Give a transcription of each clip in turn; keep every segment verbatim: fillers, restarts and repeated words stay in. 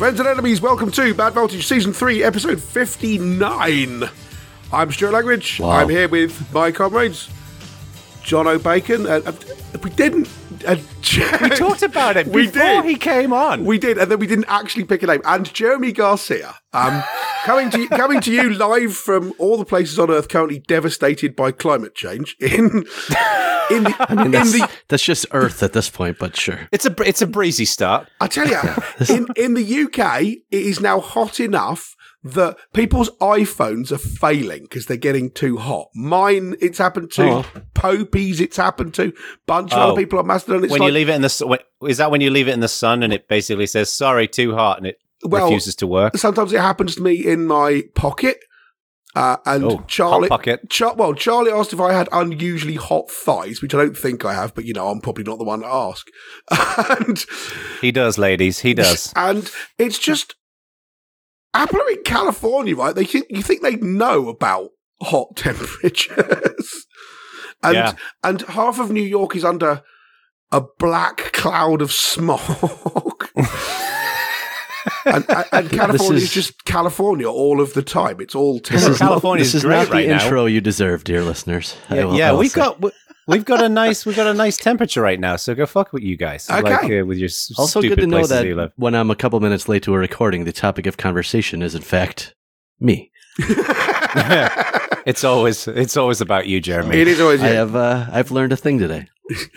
Friends and enemies, welcome to Bad Voltage Season three, Episode fifty-nine. I'm Stuart Langridge. Wow. I'm here with my comrades, John O'Bacon. Uh, uh, we didn't... Uh, we talked about it we before did. he came on. We did, and then we didn't actually pick a name. And Jeremy Garcia, um, coming to coming to you live from all the places on Earth currently devastated by climate change. In in the, I mean, in that's, the that's just Earth at this point, but sure. It's a it's a breezy start. I tell you, in in the U K, it is now hot enough that people's iPhones are failing because they're getting too hot. Mine, it's happened to. Oh. Popey's, it's happened to. Bunch of Oh. other people on Mastodon. It's When like, you leave it in the sun, is that when you leave it in the sun and it basically says sorry, too hot, and it Well, refuses to work? sometimes it happens to me in my pocket. Uh, and Oh, Charlie, hot pocket. Char- well, Charlie asked if I had unusually hot thighs, which I don't think I have, but you know, I'm probably not the one to ask. and He does, ladies. He does. and it's just Apple are in California, right? They think you think they know about hot temperatures, and Yeah. and half of New York is under a black cloud of smog. and, and, and California is, is- just California all of the time. It's all This terrible. is, California's this is great not the right now. intro you deserve, dear listeners. I Yeah, will- I yeah will we've say. got we- we've got a nice we've got a nice temperature right now. So go fuck with you guys. Okay. Like uh, with your s- Also stupid good to know places you that live. when I'm a couple minutes late to a recording, the topic of conversation is in fact me. It's always it's always about you, Jeremy. It is always I you. have uh, I've learned a thing today.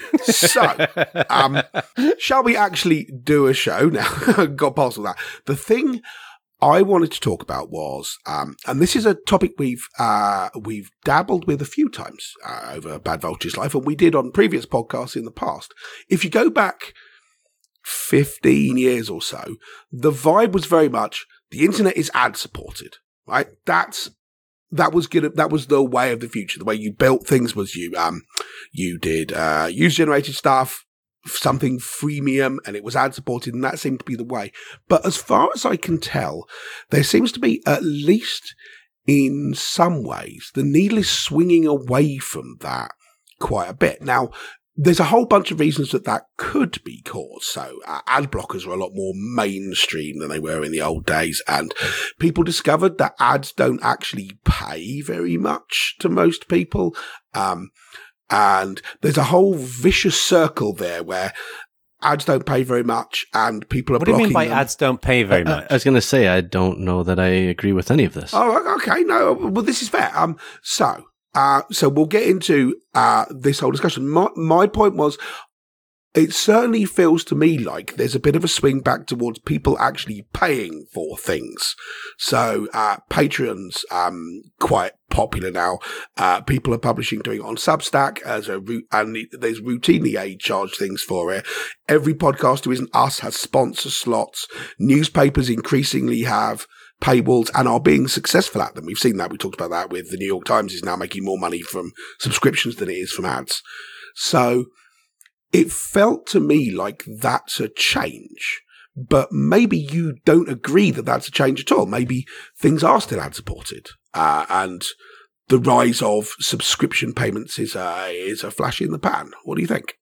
So, um, shall we actually do a show now? Got past all that. The thing I wanted to talk about was, um, and this is a topic we've uh, we've dabbled with a few times uh, over Bad Vulture's life, and we did on previous podcasts in the past. If you go back fifteen years or so, the vibe was very much the internet is ad supported, right? That's that was good. That was the way of the future. The way you built things was you um you did uh, user generated stuff, something freemium, and it was ad supported, and that seemed to be the way. But as far as I can tell, there seems to be, at least in some ways, the needle is swinging away from that quite a bit. Now, there's a whole bunch of reasons that that could be caused. So uh, ad blockers are a lot more mainstream than they were in the old days. And people discovered that ads don't actually pay very much to most people. Um, and there's a whole vicious circle there where ads don't pay very much and people are What do you blocking mean by them. ads don't pay very I, much? I was going to say I don't know that I agree with any of this. Oh, okay. No, well, this is fair. Um, so, uh, so we'll get into, uh, this whole discussion. My, my point was, it certainly feels to me like there's a bit of a swing back towards people actually paying for things. So, uh, Patreon's, um, quite popular now. Uh, people are publishing, doing it on Substack as a route, and there's routinely a charge things for it. Every podcast who isn't us has sponsor slots. Newspapers increasingly have paywalls and are being successful at them. We've seen that. We talked about that with the New York Times is now making more money from subscriptions than it is from ads. So it felt to me like that's a change, but maybe you don't agree that that's a change at all. Maybe things are still ad supported, uh, and the rise of subscription payments is a, is a flash in the pan. What do you think?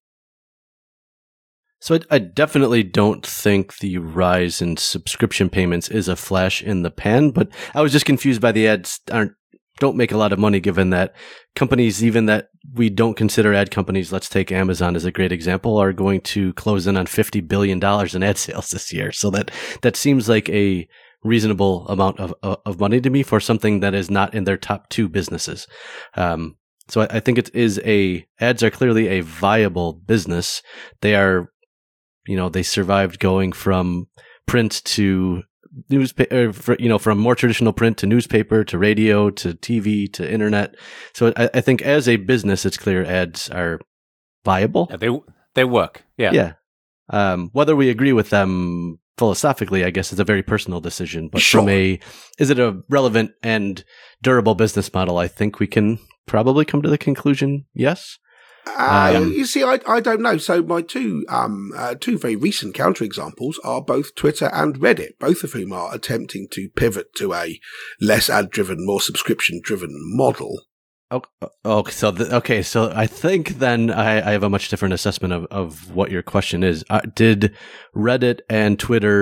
So I, I definitely don't think the rise in subscription payments is a flash in the pan, but I was just confused by the ads aren't don't make a lot of money, given that companies, even that we don't consider ad companies, let's take Amazon as a great example, are going to close in on fifty billion dollars in ad sales this year. So that, that seems like a reasonable amount of, of money to me for something that is not in their top two businesses. Um, so I, I think it is a, ads are clearly a viable business. They are, you know, they survived going from print to newspaper, you know, from more traditional print to newspaper to radio to T V to internet. So I, I think as a business, it's clear ads are viable. Yeah, they they work. Yeah. Yeah. Um, whether we agree with them philosophically, I guess, is a very personal decision. But Sure. from a, is it a relevant and durable business model? I think we can probably come to the conclusion, yes. Uh, Um, you see, I, I don't know. So my two um uh, two very recent counterexamples are both Twitter and Reddit, both of whom are attempting to pivot to a less ad-driven, more subscription-driven model. Oh, oh, so th- okay, so I think then I, I have a much different assessment of, of what your question is. Uh, did Reddit and Twitter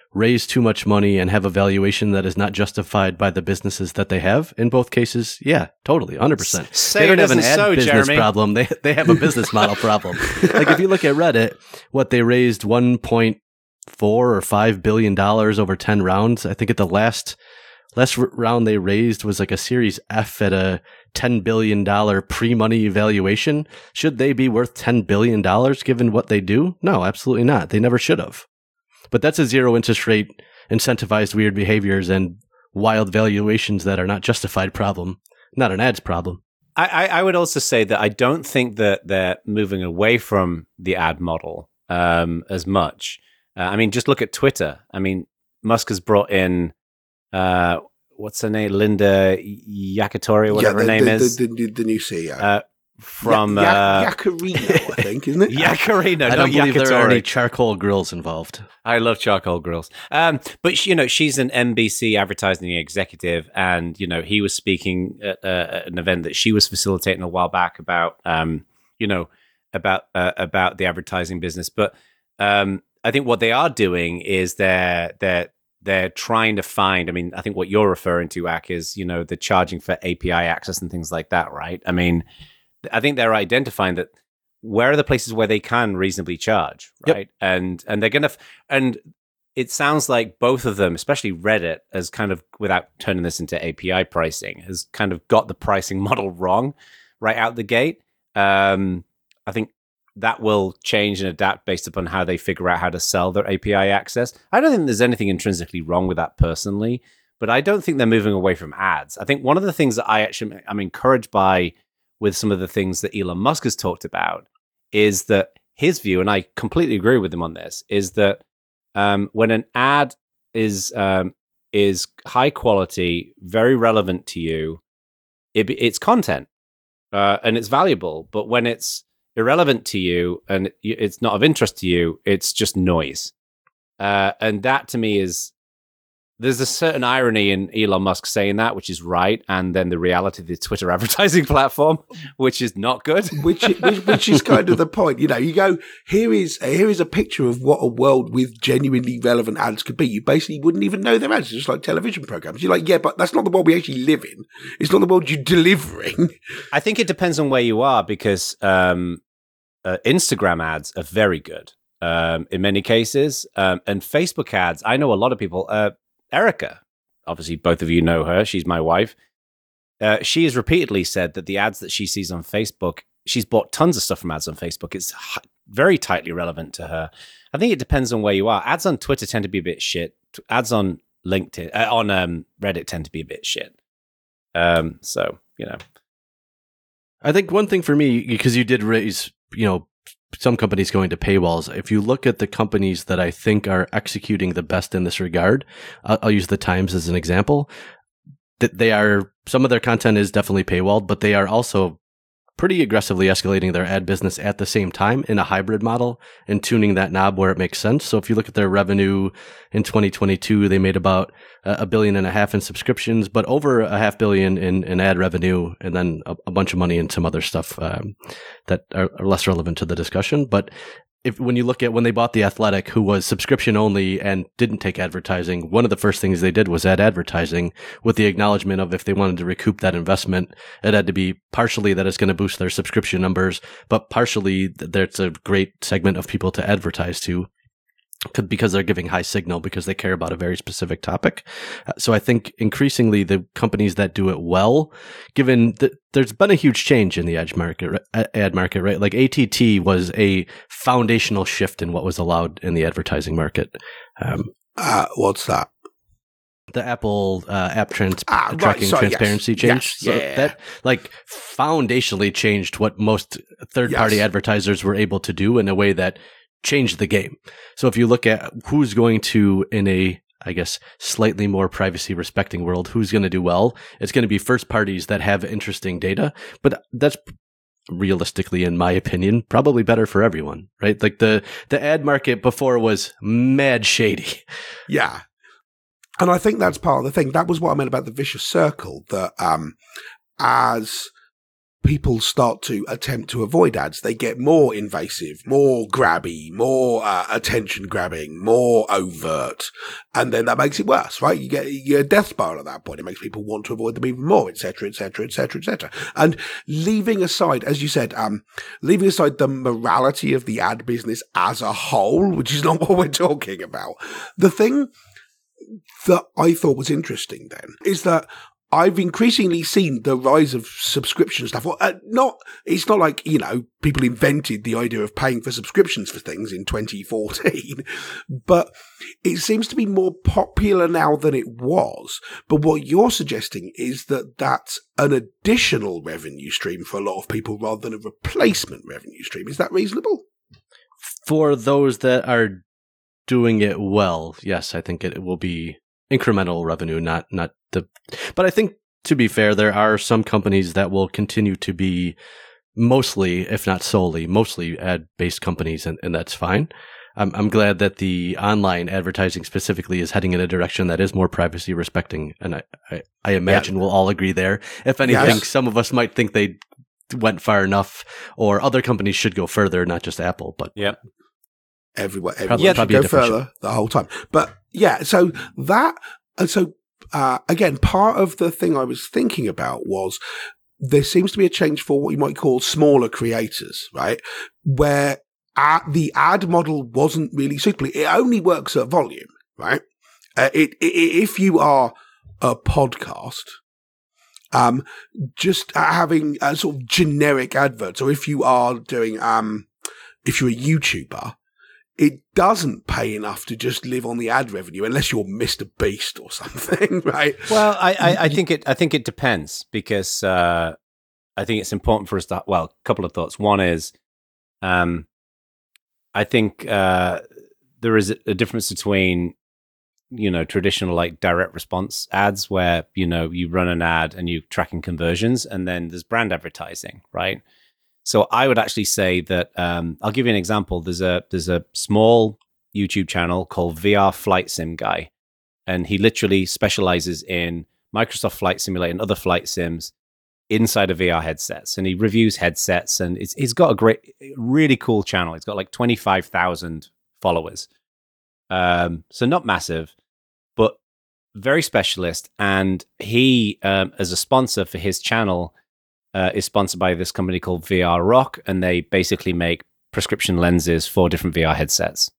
raise too much money and have a valuation that is not justified by the businesses that they have? In both cases, yeah, totally, one hundred percent. Say they don't it have an isn't ad so, business Jeremy. problem. They they have a business model problem. Like if you look at Reddit, what they raised one point four or five billion dollars over ten rounds. I think at the last last r- round they raised was like a Series F at a ten billion dollars pre-money valuation. Should they be worth ten billion dollars given what they do? No, absolutely not. They never should have. But that's a zero interest rate, incentivized weird behaviors and wild valuations that are not justified problem, not an ads problem. I, I, I would also say that I don't think that they're moving away from the ad model um, as much. Uh, I mean, just look at Twitter. I mean, Musk has brought in, uh, what's her name? Linda Yackatori, whatever yeah, the, her name the, is. The, the, the new C E O. Uh, from ya- ya- uh, Yaccarino, I think, isn't it? Yaccarino, I not don't believe there are Yackatori. any charcoal grills involved. I love charcoal grills. Um, but she, you know, she's an N B C advertising executive, and you know, he was speaking at, uh, at an event that she was facilitating a while back about, um, you know, about uh, about the advertising business. But um, I think what they are doing is they're they're they're trying to find. I mean, I think what you're referring to, Ak, is you know the charging for A P I access and things like that, right? I mean, I think they're identifying that where are the places where they can reasonably charge, right? Yep. And and they're gonna f- and it sounds like both of them, especially Reddit, has kind of, without turning this into A P I pricing, has kind of got the pricing model wrong right out the gate. Um, I think that will change and adapt based upon how they figure out how to sell their A P I access. I don't think there's anything intrinsically wrong with that personally, but I don't think they're moving away from ads. I think one of the things that I actually I'm encouraged by with some of the things that Elon Musk has talked about is that his view, and I completely agree with him on this, is that um, when an ad is um, is high quality, very relevant to you, it, it's content uh, and it's valuable. But when it's irrelevant to you and it's not of interest to you, it's just noise. Uh, and that to me is, there's a certain irony in Elon Musk saying that, which is right, and then the reality of the Twitter advertising platform, which is not good. which, which which is kind of the point. You know, you go, here is here is a picture of what a world with genuinely relevant ads could be. You basically wouldn't even know they're ads, just like television programs. You're like, yeah, but that's not the world we actually live in. It's not the world you're delivering. I think it depends on where you are, because um, uh, Instagram ads are very good um, in many cases, um, and Facebook ads. I know a lot of people. Uh, Erica, obviously both of you know her. She's my wife. Uh, she has repeatedly said that the ads that she sees on Facebook, she's bought tons of stuff from ads on Facebook. It's h- very tightly relevant to her. I think it depends on where you are. Ads on Twitter tend to be a bit shit. Ads on LinkedIn, uh, on um, Reddit tend to be a bit shit. Um, so, you know. I think one thing for me, because you did raise, you know, some companies going to paywalls. If you look at the companies that I think are executing the best in this regard, I'll, I'll use the Times as an example. That they are, some of their content is definitely paywalled, but they are also pretty aggressively escalating their ad business at the same time in a hybrid model and tuning that knob where it makes sense. So if you look at their revenue in twenty twenty-two, they made about a billion and a half in subscriptions, but over a half billion in, in ad revenue, and then a, a bunch of money in some other stuff um, that are, are less relevant to the discussion. But if when you look at when they bought The Athletic, who was subscription only and didn't take advertising, one of the first things they did was add advertising with the acknowledgement of if they wanted to recoup that investment, it had to be partially that it's going to boost their subscription numbers, but partially that there's a great segment of people to advertise to, because they're giving high signal because they care about a very specific topic. Uh, so I think increasingly the companies that do it well, given that there's been a huge change in the ad market, ad market, right? Like A T T was a foundational shift in what was allowed in the advertising market. Um, uh, what's that? The Apple uh, app trans- ah, tracking right, sorry, transparency yes, change. yes, so yeah. that like foundationally changed what most third-party Yes. advertisers were able to do in a way that changed the game. So if you look at who's going to, in a, I guess, slightly more privacy respecting world, who's going to do well, it's going to be first parties that have interesting data. But that's realistically, in my opinion, probably better for everyone, right? Like the, the ad market before was mad shady. Yeah. And I think that's part of the thing. That was what I meant about the vicious circle, that um, as people start to attempt to avoid ads, they get more invasive, more grabby, more uh, attention grabbing, more overt. And then that makes it worse, right? You get, you get a death spiral at that point. It makes people want to avoid them even more, et cetera, et cetera, et cetera, et cetera. And leaving aside, as you said, um, leaving aside the morality of the ad business as a whole, which is not what we're talking about, the thing that I thought was interesting then is that I've increasingly seen the rise of subscription stuff. Well, uh, not, it's not like, you know, people invented the idea of paying for subscriptions for things in twenty fourteen, but it seems to be more popular now than it was. But what you're suggesting is that that's an additional revenue stream for a lot of people rather than a replacement revenue stream. Is that reasonable? For those that are doing it well, yes, I think it will be incremental revenue, not not the. But I think, to be fair, there are some companies that will continue to be mostly, if not solely, mostly ad-based companies, and, and that's fine. I'm I'm glad that the online advertising specifically is heading in a direction that is more privacy respecting, and I I, I imagine yeah. we'll all agree there. If anything, yes. some of us might think they went far enough, or other companies should go further, not just Apple. But yeah. Everyone, everyone yeah, should go further show. the whole time. But yeah, so that, and so uh, again, part of the thing I was thinking about was there seems to be a change for what you might call smaller creators, right? Where uh, the ad model wasn't really suitable. It only works at volume, right? Uh, it, it if you are a podcast, um, just having a sort of generic adverts, or if you are doing, um, if you're a YouTuber, it doesn't pay enough to just live on the ad revenue unless you're Mister Beast or something, right? Well, I, I, I think it I think it depends because uh, I think it's important for us to, well, a couple of thoughts. One is um, I think uh, there is a difference between, you know, traditional like direct response ads where, you know, you run an ad and you're tracking conversions, and then there's brand advertising, right? So I would actually say that um, I'll give you an example. There's a there's a small YouTube channel called V R Flight Sim Guy, and he literally specializes in Microsoft Flight Simulator and other flight sims inside of V R headsets. And he reviews headsets, and it's he's got a great, really cool channel. He's got like twenty-five thousand followers, um, so not massive, but very specialist. And he, um, as a sponsor for his channel, Uh, is sponsored by this company called V R Rock, and they basically make prescription lenses for different V R headsets.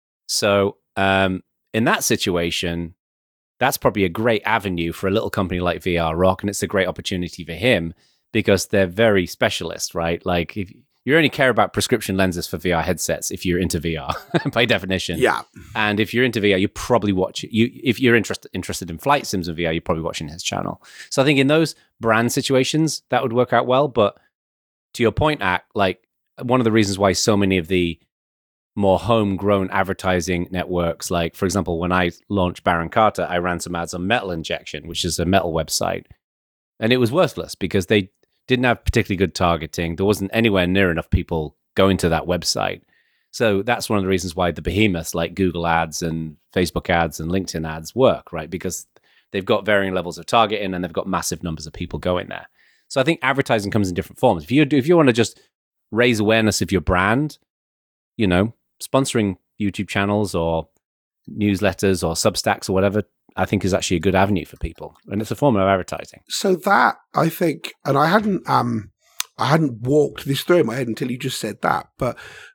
So um, in that situation, that's probably a great avenue for a little company like V R Rock, and it's a great opportunity for him because they're very specialist, right? Like if you only care about prescription lenses for V R headsets if you're into V R by definition. Yeah. And if you're into V R, you probably watch you if you're interested interested in flight sims and V R, you're probably watching his channel. So I think in those brand situations that would work out well. But to your point, Ack, like one of the reasons why so many of the more homegrown advertising networks, like for example, when I launched Baron Carter, I ran some ads on Metal Injection, which is a metal website, and it was worthless because they didn't have particularly good targeting. There wasn't anywhere near enough people going to that website. So that's one of the reasons why the behemoths like Google ads and Facebook ads and LinkedIn ads work, right? Because they've got varying levels of targeting and they've got massive numbers of people going there. So I think advertising comes in different forms. If you do, if you want to just raise awareness of your brand, you know, sponsoring YouTube channels or newsletters or Substacks or whatever, I think is actually a good avenue for people, and it's a form of advertising. So that, I think, and I hadn't, um, I hadn't walked this through in my head until you just said that, but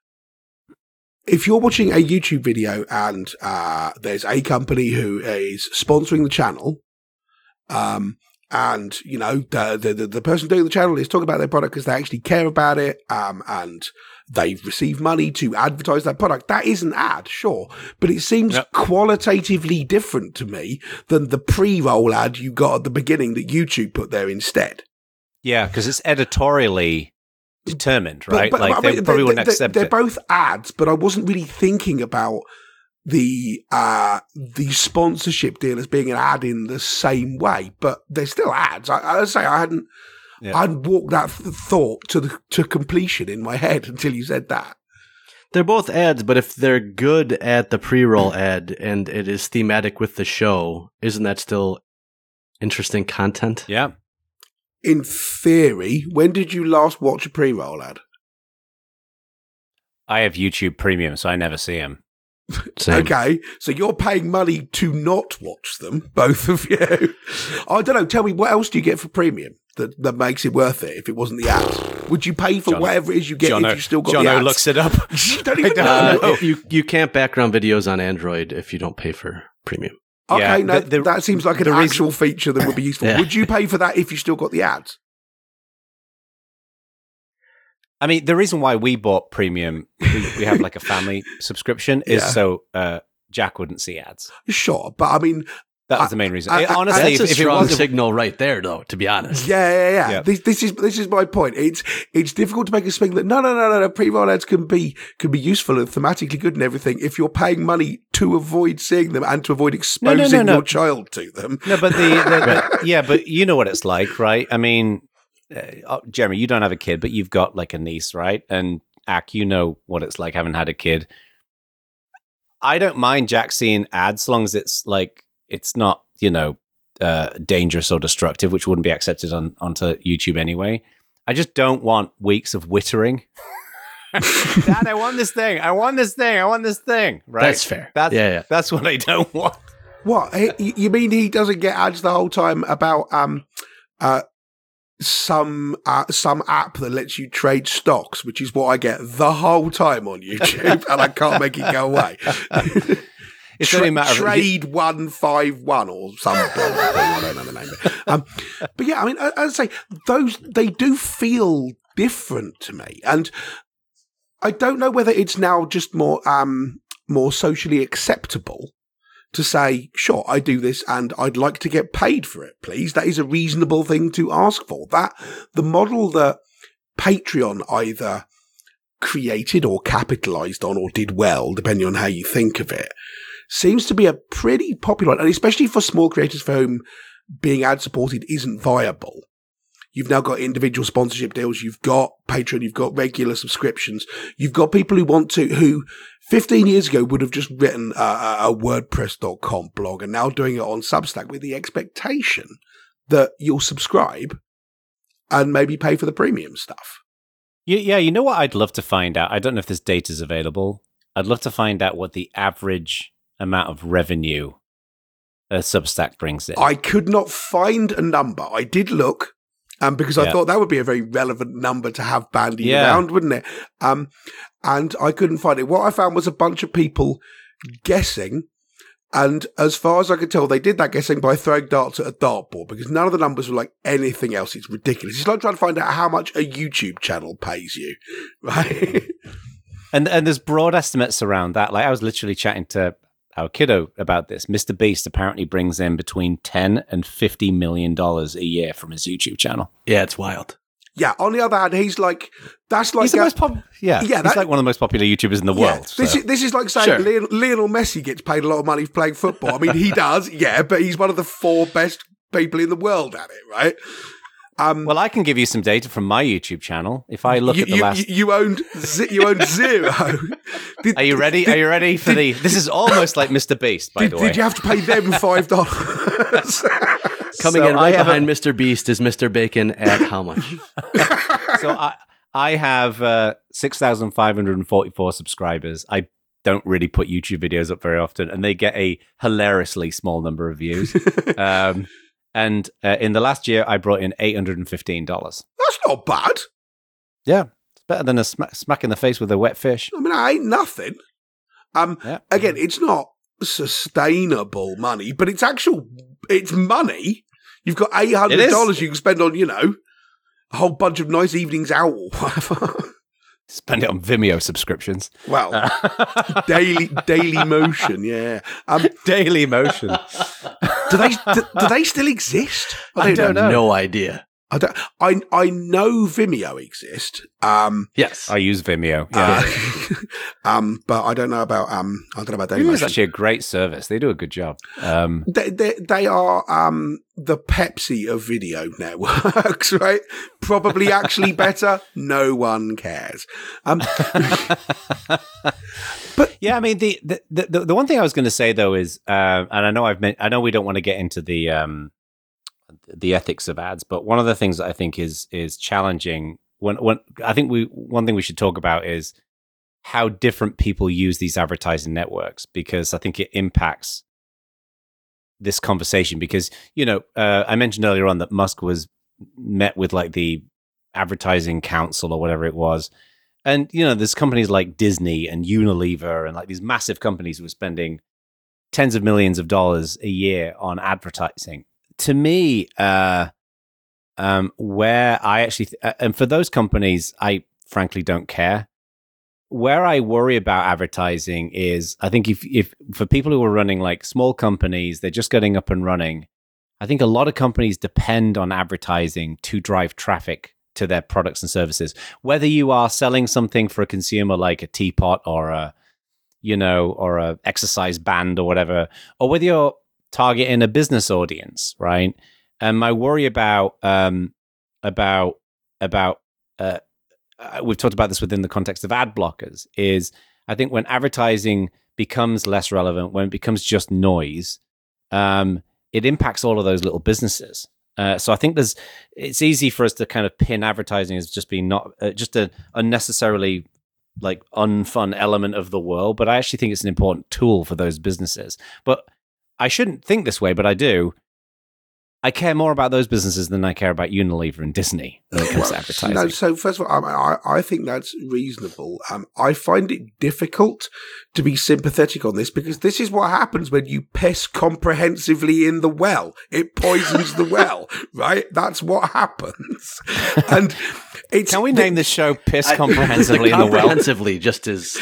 if you're watching a YouTube video and uh, there's a company who is sponsoring the channel, um, and you know the, the the person doing the channel is talking about their product because they actually care about it, um, and they've received money to advertise that product, that is an ad, sure, but it seems yep. qualitatively different to me than the pre-roll ad you got at the beginning that YouTube put there instead. Yeah, because it's editorially determined, right? But, but, like I they mean, probably they, wouldn't they, accept they're it. They're both ads, but I wasn't really thinking about the uh, the sponsorship deal as being an ad in the same way. But they're still ads. I, I say I hadn't. Yeah. I'd walked that th- thought to the to completion in my head until you said that. They're both ads, but if they're good at the pre-roll ad and it is thematic with the show, isn't that still interesting content? Yeah. in theory, when did you last watch a pre-roll ad? I have YouTube Premium, so I never see them. Same. Okay, so you're paying money to not watch them, both of you. I don't know. Tell me, what else do you get for premium that, that makes it worth it if it wasn't the ads? Would you pay for Jono, whatever it is you get Jono, if you still got Jono the ads? looks it up. You don't even Uh, know. you you can't background videos on Android if you don't pay for premium. Okay, Yeah, no, the- the- that seems like an the reason- actual feature that would be useful. Yeah. Would you pay for that if you still got the ads? I mean, the reason why we bought Premium, we, we have like a family subscription, is Yeah. so uh, Jack wouldn't see ads. Sure, but I mean, That was I- the main reason. I- I- Honestly, That's if, a if it strong wasn't, signal right there, though. To be honest, yeah, yeah, yeah. Yeah. This, this is this is my point. It's it's difficult to make a swing that no, no, no, no, no. Pre-roll ads can be can be useful and thematically good and everything if you're paying money to avoid seeing them and to avoid no, exposing no. your child to them. no, but the, the, the yeah, but you know what it's like, right? I mean, uh, Jeremy, you don't have a kid, but you've got like a niece, right? And Ak, you know what it's like having had a kid. I don't mind Jack seeing ads as long as it's like it's not, you know, uh, dangerous or destructive, which wouldn't be accepted on onto YouTube anyway. I just don't want weeks of wittering. Dad, I want this thing. I want this thing. I want this thing. Right? that's fair. That's yeah, yeah. that's what I don't want. What He- you mean? He doesn't get ads the whole time about um uh some uh, some app that lets you trade stocks, which is what I get the whole time on YouTube, and I can't make it go away. It's Tra- only a matter of trade one five one or something. I don't know the name. Of it. Um, but yeah, I mean, as I say, those they do feel different to me, and I don't know whether it's now just more um more socially acceptable to say, sure, I do this and I'd like to get paid for it, please. That is a reasonable thing to ask for. That the model that Patreon either created or capitalized on or did well, depending on how you think of it, seems to be a pretty popular, and especially for small creators for whom being ad supported isn't viable. You've now got individual sponsorship deals. You've got Patreon. You've got regular subscriptions. You've got people who want to, who fifteen years ago would have just written a, a, a WordPress dot com blog and now doing it on Substack with the expectation that you'll subscribe and maybe pay for the premium stuff. Yeah, yeah, you know what I'd love to find out? I don't know if this data is available. I'd love to find out what the average amount of revenue a Substack brings in. I could not find a number. I did look. Um, because I Yeah. thought that would be a very relevant number to have bandied Yeah. around, wouldn't it? Um, and I couldn't find it. What I found was a bunch of people guessing. And as far as I could tell, they did that guessing by throwing darts at a dartboard because none of the numbers were like anything else. It's ridiculous. It's like trying to find out how much a YouTube channel pays you, right? and and there's broad estimates around that. Like I was literally chatting to our kiddo about this. Mister Beast apparently brings in between ten and fifty million dollars a year from his YouTube channel. Yeah, it's wild. Yeah. On the other hand, he's like, that's like, He's the a- most pop- yeah, Yeah, he's that- like one of the most popular YouTubers in the yeah, world. this so. is this is like saying Sure. Lionel, Lionel Messi gets paid a lot of money for playing football. I mean, he does, yeah, but he's one of the four best people in the world at it, right? Um, Well, I can give you some data from my YouTube channel. If I look you, at the you, last, you owned ze- you owned zero. Did, are you ready? Are you ready for the? This is almost like Mister Beast, by Did, the way. did you have to pay them five dollars? Coming So in I right have a- behind Mister Beast is Mister Bacon at how much? so I I have uh, six thousand five hundred and forty four subscribers. I don't really put YouTube videos up very often, and they get a hilariously small number of views. um, and uh, in the last year, I brought in eight hundred and fifteen dollars. That's not bad. Yeah, it's better than a sma- smack in the face with a wet fish. I mean, I ain't nothing. Um, Yeah. again, it's not sustainable money, but it's actual. It's money. You've got eight hundred dollars you can spend on, you know, a whole bunch of nice evenings out or whatever. Spend it on Vimeo subscriptions. Well, daily daily motion, yeah. Um, Daily Motion. do they do, do they still exist? I don't know. No idea. I don't. I I know Vimeo exist. Um, Yes. I use Vimeo. Yeah. uh, um, but I don't know about um. I don't know about daily Vimeo is motion. actually a great service. They do a good job. Um, They, they, they are um, the Pepsi of video networks, right? Probably actually better. No one cares. Um, but yeah, I mean the the, the the one thing I was going to say though is, uh, and I know I've meant, I know we don't want to get into the um the ethics of ads. But one of the things that I think is is challenging when when I think we one thing we should talk about is how different people use these advertising networks, because I think it impacts this conversation. Because, you know, uh, I mentioned earlier on that Musk was met with like the advertising council or whatever it was. And, you know, there's companies like Disney and Unilever and like these massive companies who are spending tens of millions of dollars a year on advertising. To me, uh, um, where I actually, th- and for those companies, I frankly don't care. Where I worry about advertising is, I think if, if for people who are running like small companies, they're just getting up and running. I think a lot of companies depend on advertising to drive traffic to their products and services. Whether you are selling something for a consumer like a teapot or a, you know, or a exercise band or whatever, or whether you're targeting a business audience, right? And my worry about um, about about uh, Uh, we've talked about this within the context of ad blockers, is I think when advertising becomes less relevant, when it becomes just noise, um, it impacts all of those little businesses. Uh, so I think there's, it's easy for us to kind of pin advertising as just being not, uh, just an unnecessarily like unfun element of the world, but I actually think it's an important tool for those businesses. But I shouldn't think this way, but I do. I care more about those businesses than I care about Unilever and Disney when it comes well, to advertising. No, so first of all, I, I, I think that's reasonable. Um, I find it difficult to be sympathetic on this, because this is what happens when you piss comprehensively in the well. It poisons the well, right? That's what happens. And it's, can we name this show "Piss Comprehensively in the Well"? Comprehensively, just as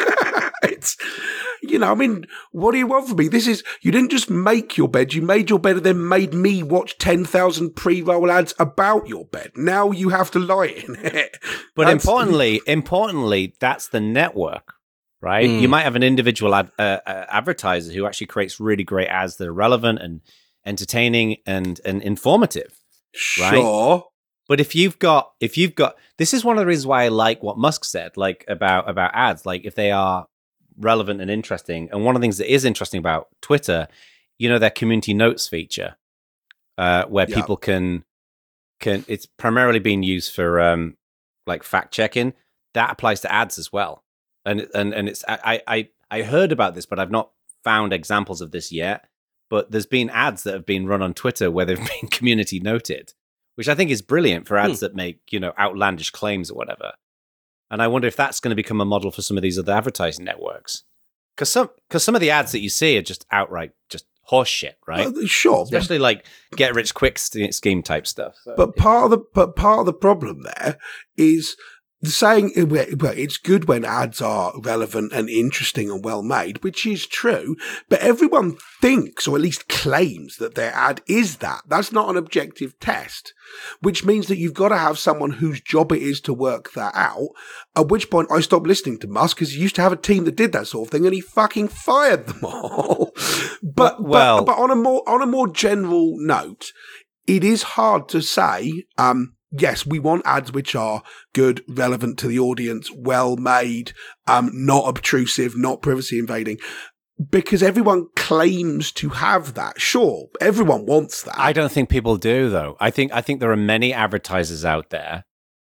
it's. You know, I mean, what do you want from me? This is, you didn't just make your bed, you made your bed and then made me watch ten thousand pre-roll ads about your bed. Now you have to lie in it. But that's, importantly, importantly, that's the network, right? Mm. You might have an individual ad, uh, uh, advertiser who actually creates really great ads that are relevant and entertaining and, and informative, right? Sure. But if you've got, if you've got, this is one of the reasons why I like what Musk said, like about, about ads, like if they are relevant and interesting. And one of the things that is interesting about Twitter, you know, their community notes feature, uh, where yeah. people can, can, it's primarily being used for, um, like fact checking. That applies to ads as well. And, and, and it's, I, I, I heard about this, but I've not found examples of this yet, but there's been ads that have been run on Twitter where they've been community noted, which I think is brilliant for ads hmm. that make, you know, outlandish claims or whatever. And I wonder if that's going to become a model for some of these other advertising networks. Because some, because some of the ads that you see are just outright just horse shit, right? Uh, sure. Especially but, like get rich quick scheme type stuff. So, but yeah. part of the but part of the problem there is saying, well, it's good when ads are relevant and interesting and well made, which is true, but everyone thinks, or at least claims, that their ad is that. That's not an objective test, which means that you've got to have someone whose job it is to work that out, at which point I stopped listening to Musk, because he used to have a team that did that sort of thing, and he fucking fired them all. but, well, but, but on a more, on a more general note, it is hard to say, um, yes, we want ads which are good, relevant to the audience, well made, um, not obtrusive, not privacy invading, because everyone claims to have that. Sure, everyone wants that. I don't think people do, though. I think I think there are many advertisers out there,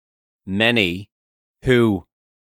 many who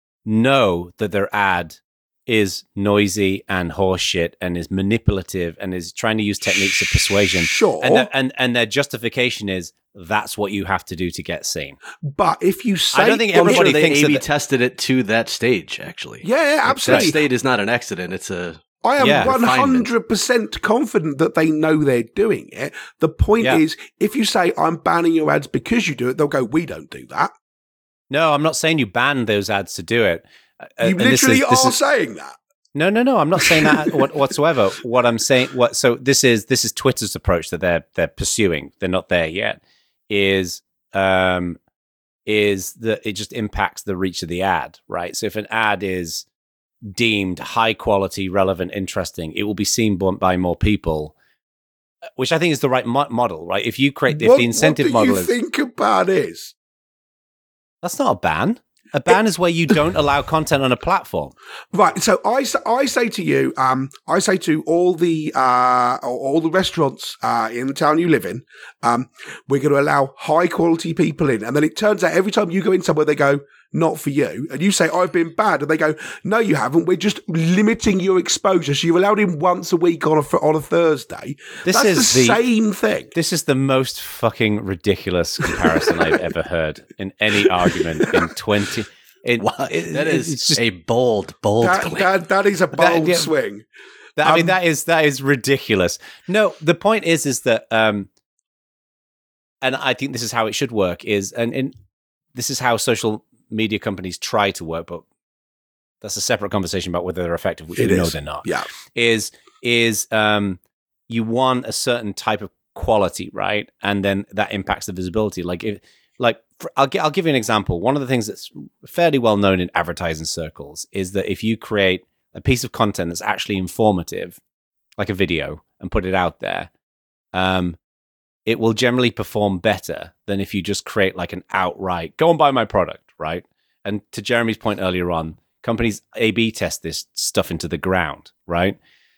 know that their ad is noisy and horseshit and is manipulative and is trying to use techniques of persuasion. Sure. And, the, and, and their justification is that's what you have to do to get seen. But if you say... I don't think everybody sure thinks they A B that... tested it to that stage, actually. Yeah, yeah, absolutely. That state is not an accident. It's a... I am yeah, one hundred percent confident that they know they're doing it. The point yeah. is, if you say, I'm banning your ads because you do it, they'll go, we don't do that. No, I'm not saying you ban those ads to do it. You and literally this is, this are is, saying that. No, no, no. I'm not saying that whatsoever. What I'm saying, what so this is this is Twitter's approach that they're they're pursuing. They're not there yet. Is um is that it just impacts the reach of the ad, right? So if an ad is deemed high quality, relevant, interesting, it will be seen by more people, which I think is the right mo- model, right? If you create, if what, the incentive what do model you is, think a ban is? that's not a ban. A ban it, is where you don't allow content on a platform. Right. So I, I say to you, um, I say to all the uh, all the restaurants uh, in the town you live in, um, we're going to allow high quality people in. And then it turns out every time you go in somewhere, they go, not for you. And you say, I've been bad. And they go, no, you haven't. We're just limiting your exposure. So you've allowed him once a week on a, on a Thursday. This That's is the, the same thing. This is the most fucking ridiculous comparison I've ever heard in any argument in twenty. It, wow, it, that is it's just, a bold, bold that, claim. that, that is a bold that, yeah, swing. That, I um, mean, that is that is ridiculous. No, the point is, is that, um, and I think this is how it should work. Is and, and this is how social media companies try to work, but that's a separate conversation about whether they're effective, which it we know is. they're not. Yeah, is is um, you want a certain type of quality, right? And then that impacts the visibility. Like if, like for, I'll gi- I'll give you an example. One of the things that's fairly well known in advertising circles is that if you create a piece of content that's actually informative, like a video, and put it out there, um, it will generally perform better than if you just create like an outright go and buy my product, right? And to Jeremy's point earlier on, companies A B test this stuff into the ground, right?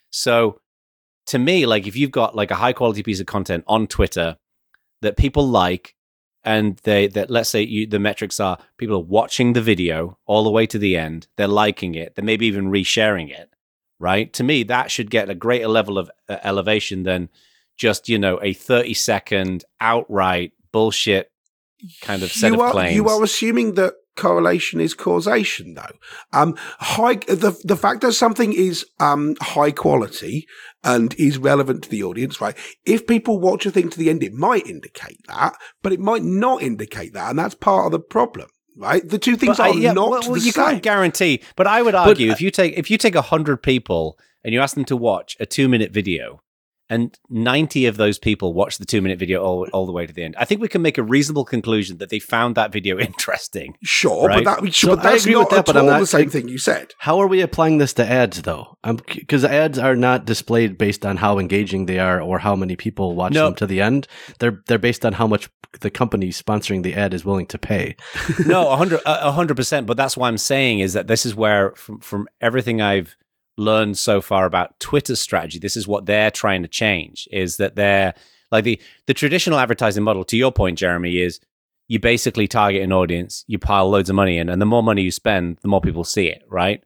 So to me, like if you've got like a high quality piece of content on Twitter that people like, and they that let's say you, the metrics are people are watching the video all the way to the end, they're liking it, they're maybe even resharing it, right? To me, that should get a greater level of uh, elevation than just, you know, a thirty second outright bullshit kind of set you of are, claims. You are assuming that correlation is causation, though. Um, high the the fact that something is um high quality and is relevant to the audience, right? If people watch a thing to the end, it might indicate that, but it might not indicate that, and that's part of the problem, right? The two things But are I, yeah, not well, the well, you same. can't guarantee. But I would argue But, if you take if you take a hundred people and you ask them to watch a two minute video, and ninety of those people watch the two minute video all, all the way to the end, I think we can make a reasonable conclusion that they found that video interesting. Sure, right? but, that, So but that's I agree not with that, at but I'm all not the same like- thing you said. How are we applying this to ads, though? Because ads are not displayed based on how engaging they are or how many people watch No. them to the end. They're they're based on how much the company sponsoring the ad is willing to pay. No, a hundred, a hundred percent. But that's why I'm saying is that this is where, from from everything I've learned so far about Twitter's strategy, this is what they're trying to change. Is that they're like the the traditional advertising model. To your point, Jeremy, is you basically target an audience, you pile loads of money in, and the more money you spend, the more people see it, right?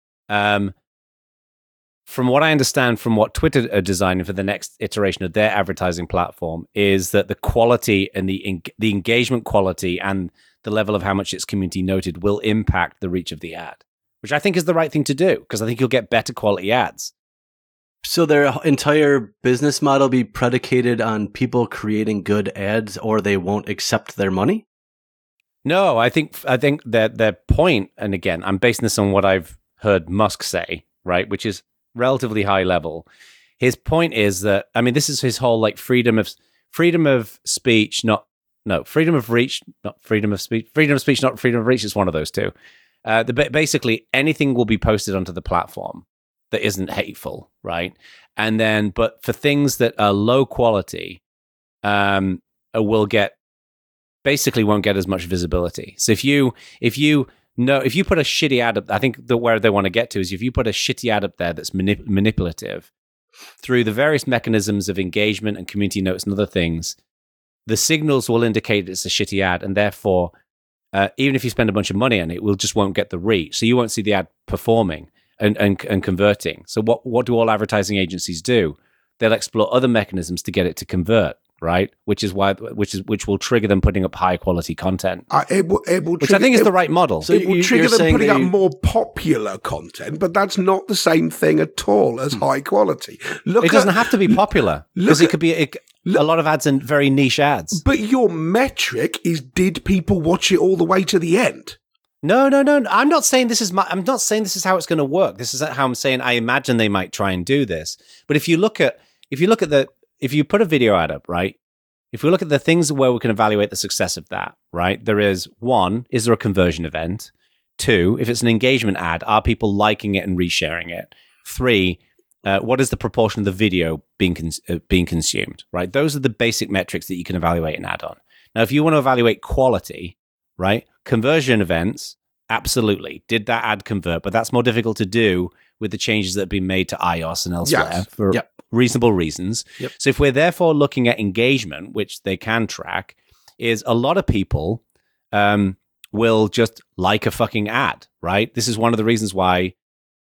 Um, from what I understand, from what Twitter are designing for the next iteration of their advertising platform, is that the quality and the en- the engagement quality and the level of how much its community noted will impact the reach of the ad, which I think is the right thing to do, because I think you'll get better quality ads. So their entire business model be predicated on people creating good ads, or they won't accept their money? No, I think I think that their point, and again, I'm basing this on what I've heard Musk say, right, which is relatively high level. His point is that, I mean, this is his whole like freedom of freedom of speech, not no freedom of reach, not freedom of speech, freedom of speech, not freedom of reach. It's one of those two. Uh, the basically anything will be posted onto the platform that isn't hateful, right? And then, but for things that are low quality, um, uh, will get basically won't get as much visibility. So if you if you know if you put a shitty ad up, I think the where they want to get to is if you put a shitty ad up there that's manip- manipulative through the various mechanisms of engagement and community notes and other things, the signals will indicate it's a shitty ad, and therefore, uh, even if you spend a bunch of money on it, it will just won't get the reach. So you won't see the ad performing and, and, and converting. So what, what do all advertising agencies do? They'll explore other mechanisms to get it to convert, right? Which is why, which is which will trigger them putting up high quality content, Uh, it will, it will which trigger, I think is it, the right model. So it will you- trigger you're them saying putting that up you- more popular content, but that's not the same thing at all as high quality. Look, It at, doesn't have to be popular, because look it could be a, a lot of ads and very niche ads. but your metric is: did people watch it all the way to the end? No, no, no. I'm not saying this is my, I'm not saying this is how it's going to work. This is how I'm saying I imagine they might try and do this. But if you look at if you look at the if you put a video ad up, right? If we look at the things where we can evaluate the success of that, right? There is one, is there a conversion event? Two, if it's an engagement ad, are people liking it and resharing it? Three, uh, what is the proportion of the video being cons- uh, being consumed, right? Those are the basic metrics that you can evaluate an ad on. Now, if you want to evaluate quality, right? Conversion events Absolutely. Did that ad convert? But that's more difficult to do with the changes that have been made to iOS and elsewhere Yes. for Yep. reasonable reasons. Yep. So if we're therefore looking at engagement, which they can track, is a lot of people um, will just like a fucking ad, right? This is one of the reasons why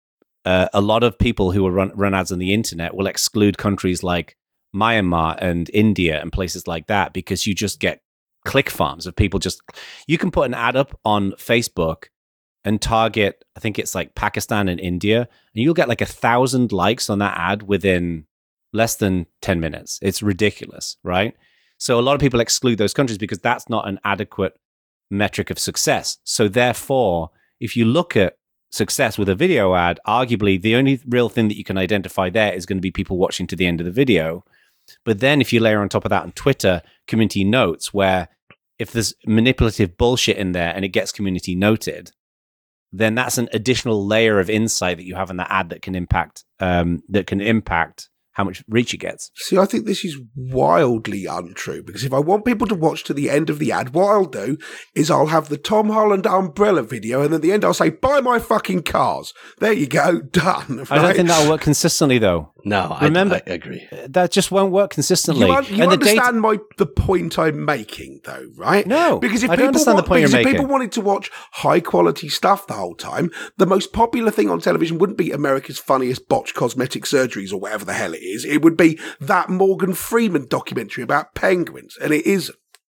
uh, a lot of people who run, run ads on the internet will exclude countries like Myanmar and India and places like that, because you just get click farms of people just, you can put an ad up on Facebook and target, I think it's like Pakistan and India, and you'll get like a thousand likes on that ad within less than ten minutes. It's ridiculous, right? So a lot of people exclude those countries because that's not an adequate metric of success. So therefore, if you look at success with a video ad, arguably the only real thing that you can identify there is going to be people watching to the end of the video. But then if you layer on top of that on Twitter, community notes, where if there's manipulative bullshit in there and it gets community noted, then that's an additional layer of insight that you have in that ad that can impact um, that can impact how much reach it gets. See, I think this is wildly untrue, because if I want people to watch to the end of the ad, what I'll do is I'll have the Tom Holland umbrella video, and at the end I'll say, buy my fucking cars. There you go, done. Right? I don't think that'll work consistently, though. No, Remember, I, I agree. That just won't work consistently. You, un- you and understand the data- my the point I'm making, though, right? No, because if I don't people understand wa- the point because you're if people making. wanted to watch high quality stuff the whole time, the most popular thing on television wouldn't be America's funniest botched cosmetic surgeries or whatever the hell it is. It would be that Morgan Freeman documentary about penguins, and it isn't.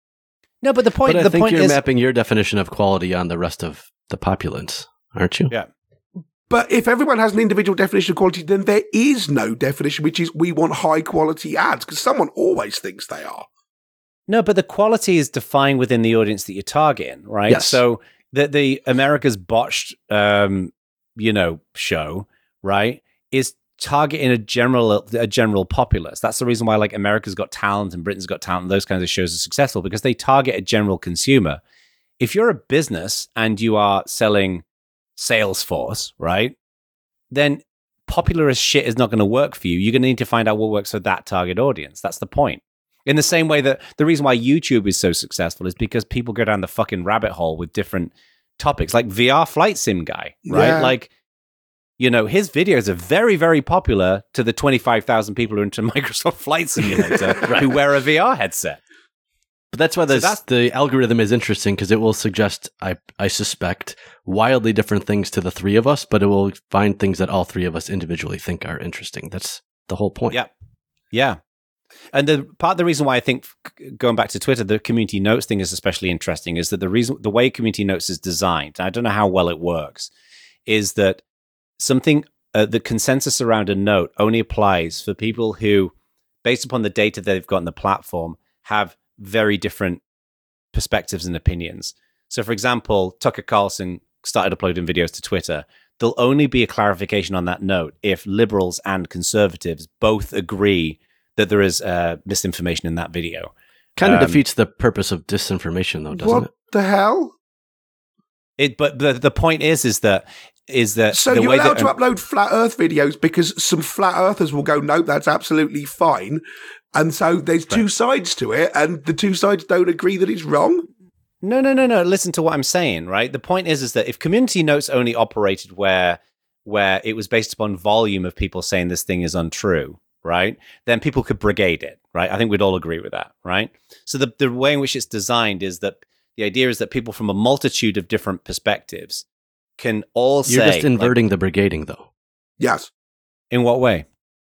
No, but the point. But I the think point you're is, mapping your definition of quality on the rest of the populace, aren't you? yeah. But if everyone has an individual definition of quality, then there is no definition, which is we want high quality ads, because someone always thinks they are. No, but the quality is defined within the audience that you're targeting, right? Yes. So the the America's Botched, um, you know, show, right, is targeting a general a general populace. That's the reason why, like, America's Got Talent and Britain's Got Talent and those kinds of shows are successful, because they target a general consumer. If you're a business and you are selling Salesforce, right, then popular as shit is not going to work for you. You're going to need to find out what works for that target audience. That's the point. In the same way that the reason why YouTube is so successful is because people go down the fucking rabbit hole with different topics, like V R Flight Sim guy, right? Yeah. Like, you know, his videos are very, very popular to the twenty-five thousand people who are into Microsoft Flight Simulator who wear a V R headset. But that's why this, that's- the algorithm is interesting, because it will suggest, I I suspect, wildly different things to the three of us, but it will find things that all three of us individually think are interesting. That's the whole point. Yeah. Yeah. And the part of the reason why I think, going back to Twitter, the community notes thing is especially interesting is that the reason, the way community notes is designed, I don't know how well it works, is that something, uh, the consensus around a note only applies for people who, based upon the data they've got on the platform, have very different perspectives and opinions. So, for example, Tucker Carlson started uploading videos to Twitter. There'll only be a clarification on that note if liberals and conservatives both agree that there is uh, misinformation in that video. Kind of Um, defeats the purpose of disinformation, though, doesn't What it? the hell? It, but the the point is, is that is that So the you're way allowed that, to upload flat Earth videos because some flat Earthers will go, nope, that's absolutely fine. And so there's two sides to it, and the two sides don't agree that it's wrong. No, no, no, no. Listen to what I'm saying, right? The point is, is that if community notes only operated where where it was based upon volume of people saying this thing is untrue, right? Then people could brigade it, right? I think we'd all agree with that, right? So the the way in which it's designed is that the idea is that people from a multitude of different perspectives can all say, You're just like, inverting the brigading, though. Yes. in what way?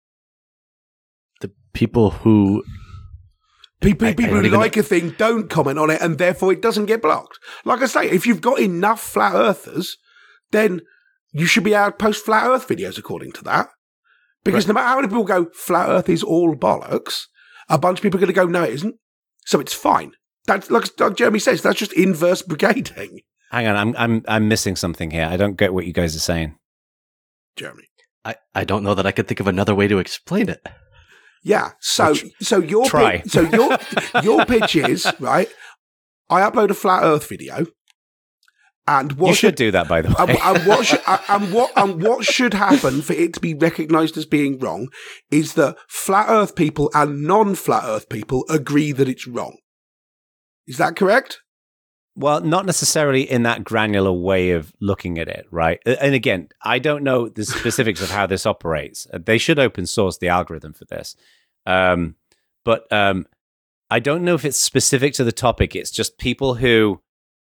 The people who People, I- I people don't who even like a thing don't comment on it, and therefore it doesn't get blocked. Like I say, if you've got enough flat earthers, then you should be able to post flat earth videos according to that. Because Right. no matter how many people go, flat earth is all bollocks, a bunch of people are going to go, no, it isn't. So it's fine. That's like, like Jeremy says, that's just inverse brigading. Hang on, I'm I'm I'm missing something here. I don't get what you guys are saying. Jeremy. I, I don't know that I could think of another way to explain it. Yeah. So, Tr- so your try. pi- so your your pitch is right. I upload a flat Earth video, and what You should do that, by the way. and, and what should, and what and what should happen for it to be recognised as being wrong is that flat Earth people and non-flat Earth people agree that it's wrong. Is that correct? Well, not necessarily in that granular way of looking at it, right? And again, I don't know the specifics of how this operates. They should open source the algorithm for this. Um, but um, I don't know if it's specific to the topic. It's just people who,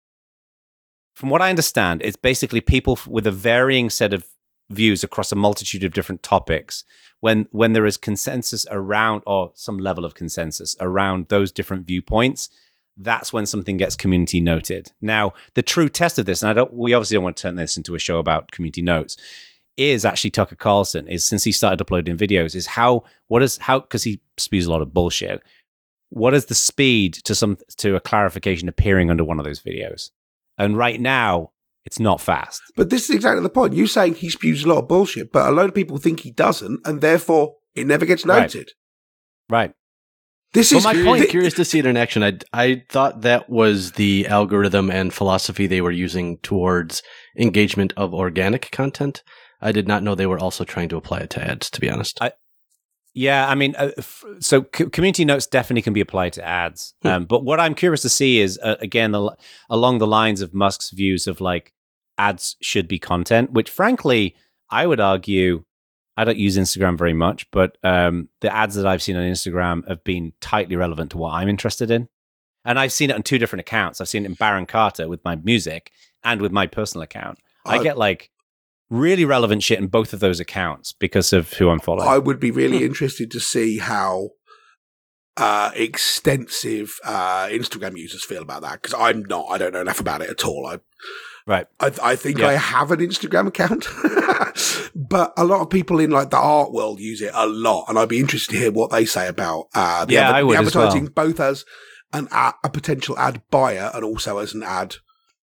from what I understand, it's basically people with a varying set of views across a multitude of different topics. When when there is consensus around, or some level of consensus around those different viewpoints, that's when something gets community noted. Now, the true test of this, and I don't, we obviously don't want to turn this into a show about community notes, is actually Tucker Carlson. Is since he started uploading videos, is how what is how because he spews a lot of bullshit. What is the speed to some to a clarification appearing under one of those videos? And right now, it's not fast. But this is exactly the point. You're saying he spews a lot of bullshit, but a load of people think he doesn't, and therefore it never gets noted. Right. right. This well, is my th- point. th- Curious to see it in action. I I thought that was the algorithm and philosophy they were using towards engagement of organic content. I did not know they were also trying to apply it to ads. To be honest, I, yeah, I mean, uh, f- so c- community notes definitely can be applied to ads. Hmm. Um, but what I'm curious to see is uh, again al- along the lines of Musk's views of like ads should be content, which frankly I would argue. I don't use Instagram very much, but um, the ads that I've seen on Instagram have been tightly relevant to what I'm interested in. And I've seen it on two different accounts. I've seen it in Baron Carter with my music and with my personal account. I, I get like really relevant shit in both of those accounts because of who I'm following. I would be really interested to see how uh, extensive uh, Instagram users feel about that, because I'm not. I don't know enough about it at all. I, right. I, I think yeah. I have an Instagram account. But a lot of people in like the art world use it a lot, and I'd be interested to hear what they say about uh, the, yeah, adver- I would the advertising, as well. both as an ad, a potential ad buyer and also as an ad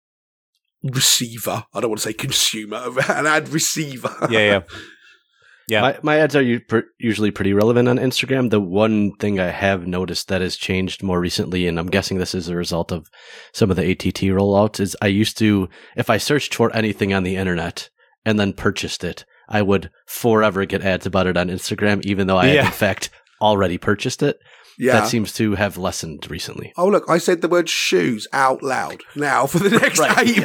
receiver. I don't want to say consumer, an ad receiver. Yeah, yeah, yeah. My, my ads are u- per- usually pretty relevant on Instagram. The one thing I have noticed that has changed more recently, and I'm guessing this is a result of some of the A T T rollouts, is I used to, if I searched for anything on the internet and then purchased it, I would forever get ads about it on Instagram, even though I yeah. had, in fact, already purchased it. Yeah. That seems to have lessened recently. Oh, look, I said the word shoes out loud now for the next Right. eight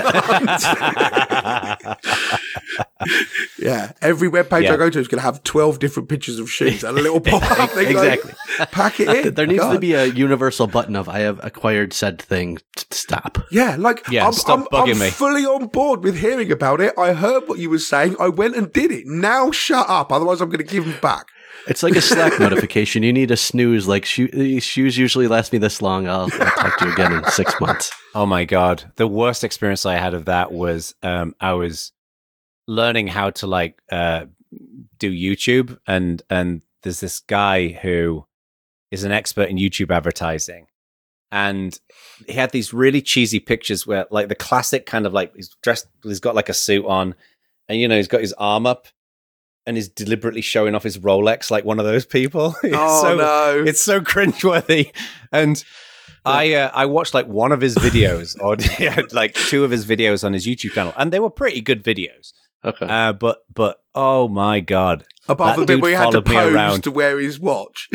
months. Yeah. Every webpage Yeah. I go to is going to have twelve different pictures of shoes and a little pop-up thing. Exactly. Like, pack it in. There needs God. to be a universal button of I have acquired said thing. T- Stop. Yeah, like Yeah, I'm, stop I'm, bugging I'm me. fully on board with hearing about it. I heard what you were saying. I went and did it. Now shut up. Otherwise, I'm going to give them back. It's like a Slack notification. You need a snooze. Like sho- these shoes usually last me this long. I'll, I'll talk to you again in six months. Oh my God. The worst experience I had of that was um, I was learning how to like uh, do YouTube, and and there's this guy who is an expert in YouTube advertising. And he had these really cheesy pictures where like the classic kind of like he's dressed, he's got like a suit on, and you know, he's got his arm up and is deliberately showing off his Rolex like one of those people. It's Oh, so, no. It's so cringeworthy. And I uh, I watched like one of his videos, or yeah, like two of his videos on his YouTube channel, and they were pretty good videos. Okay. Uh, but but oh my God. Apart That from the bit dude where he had to followed me pose around. to wear his watch.